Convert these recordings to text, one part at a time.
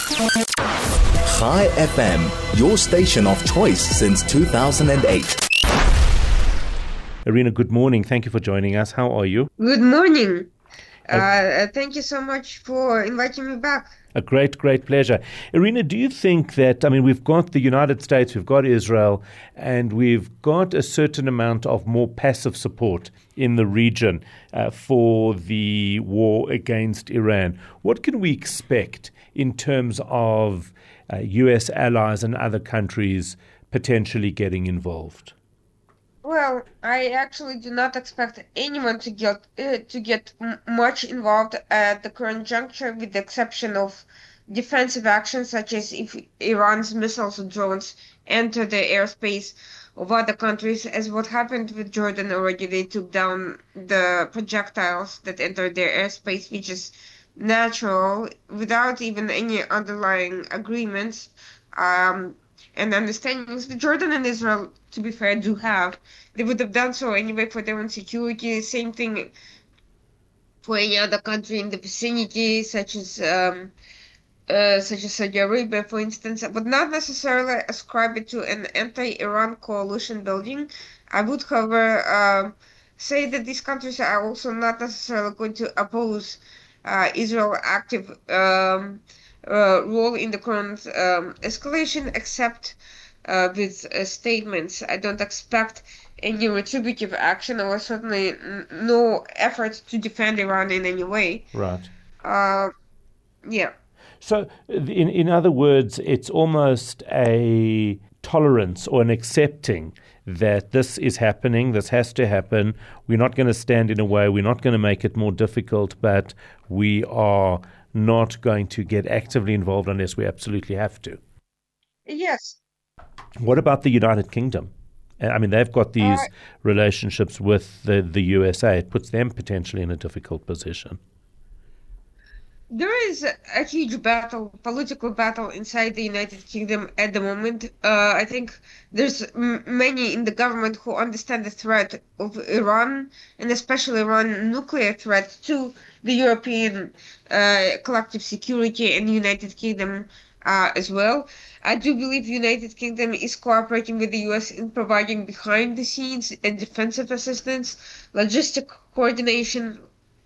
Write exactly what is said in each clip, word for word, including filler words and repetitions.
Chai F M, your station of choice since two thousand eight. Irina, good morning. Thank you for joining us. How are you? Good morning. Uh, thank you so much for inviting me back. A great, great pleasure. Irina, do you think that, I mean, we've got the United States, we've got Israel, and we've got a certain amount of more passive support in the region uh, for the war against Iran. What can we expect in terms of uh, U S allies and other countries potentially getting involved? Well, I actually do not expect anyone to get uh, to get m- much involved at the current juncture, with the exception of defensive actions, such as if Iran's missiles or drones enter the airspace of other countries, as what happened with Jordan already. They took down the projectiles that entered their airspace, which is natural, without even any underlying agreements. Um, and understandings that Jordan and Israel, to be fair, do have. They would have done so anyway for their own security. Same thing for any other country in the vicinity, such as um, uh, such as Saudi Arabia, for instance. I would not necessarily ascribe it to an anti-Iran coalition building. I would, however, um, say that these countries are also not necessarily going to oppose uh, Israel's active um, uh, role in the current um, escalation, except uh, with uh, statements. I don't expect any retributive action, or certainly n- no effort to defend Iran in any way. Right. Uh, yeah. So, in in other words, it's almost a tolerance or an accepting that this is happening, this has to happen. We're not going to stand in a way, we're not going to make it more difficult, but we are not going to get actively involved unless we absolutely have to. Yes. What about the United Kingdom? I mean, they've got these Uh, relationships with the, the U S A. It puts them potentially in a difficult position. There is a, a huge battle, political battle inside the United Kingdom at the moment. Uh, I think there's m- many in the government who understand the threat of Iran, and especially Iran nuclear threat to the European uh, collective security and United Kingdom uh, as well. I do believe United Kingdom is cooperating with the U S in providing behind the scenes and defensive assistance, logistic coordination,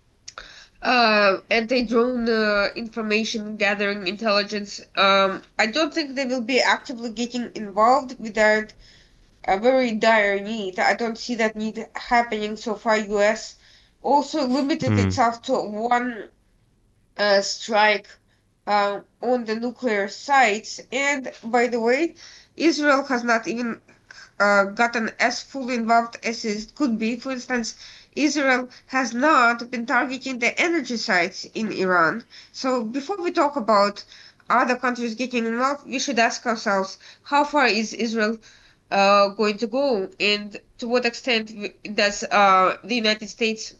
uh, anti-drone uh, information gathering, intelligence. Um, I don't think they will be actively getting involved without a very dire need. I don't see that need happening so far. U S also limited Mm. itself to one uh, strike uh, on the nuclear sites. And by the way, Israel has not even uh, gotten as fully involved as it could be. For instance, Israel has not been targeting the energy sites in Iran. So before we talk about other countries getting involved, we should ask ourselves, how far is Israel uh, going to go, and to what extent w- does uh, the United States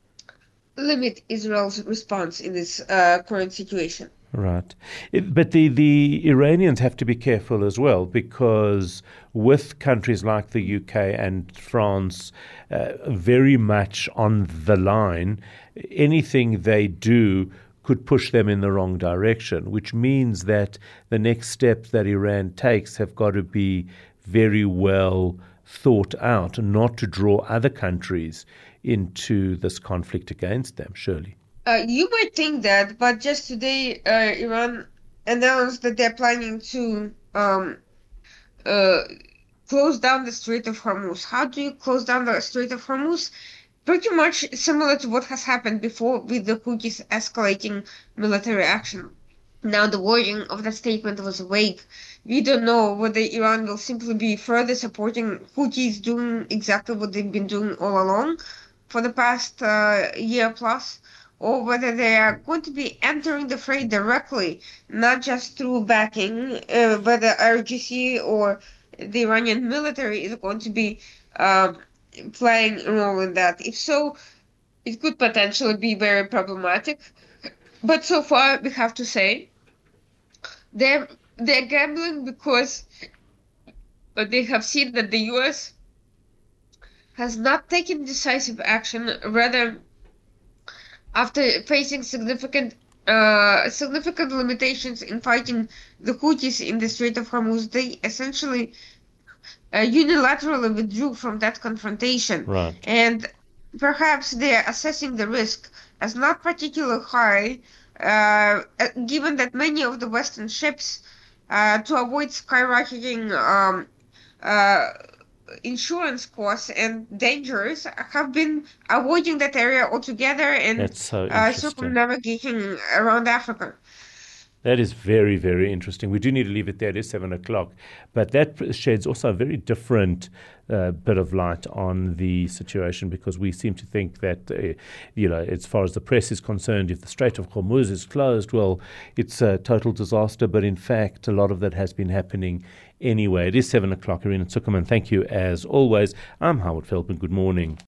limit Israel's response in this uh, current situation? Right. It- but the, the Iranians have to be careful as well, because with countries like the U K and France uh, very much on the line, anything they do could push them in the wrong direction, which means that the next steps that Iran takes have got to be very well thought out, not to draw other countries into this conflict against them, surely. Uh, you might think that, but just today, uh, Iran announced that they're planning to um, uh, close down the Strait of Hormuz. How do you close down the Strait of Hormuz? Pretty much similar to what has happened before with the Houthis escalating military action. Now, the wording of that statement was vague. We don't know whether Iran will simply be further supporting Houthis doing exactly what they've been doing all along for the past uh, year plus, or whether they are going to be entering the fray directly, not just through backing, uh, whether R G C or the Iranian military is going to be uh, playing a role in that. If so, it could potentially be very problematic. But so far, we have to say, they're, they're gambling because they have seen that the U S has not taken decisive action. Rather, after facing significant uh, significant limitations in fighting the Houthis in the Strait of Hormuz. They essentially uh, unilaterally withdrew from that confrontation. Right. And perhaps they're assessing the risk as not particularly high, uh, uh, given that many of the Western ships, uh, to avoid skyrocketing um, uh, insurance costs and dangers, have been avoiding that area altogether and That's so uh, interesting. circumnavigating around Africa. That is very, very interesting. We do need to leave it there. It is seven o'clock. But that sheds also a very different uh, bit of light on the situation, because we seem to think that, uh, you know, as far as the press is concerned, if the Strait of Hormuz is closed, well, it's a total disaster. But in fact, a lot of that has been happening anyway. It is seven o'clock. Irina Tsukaman, thank you as always. I'm Howard Feldman. Good morning.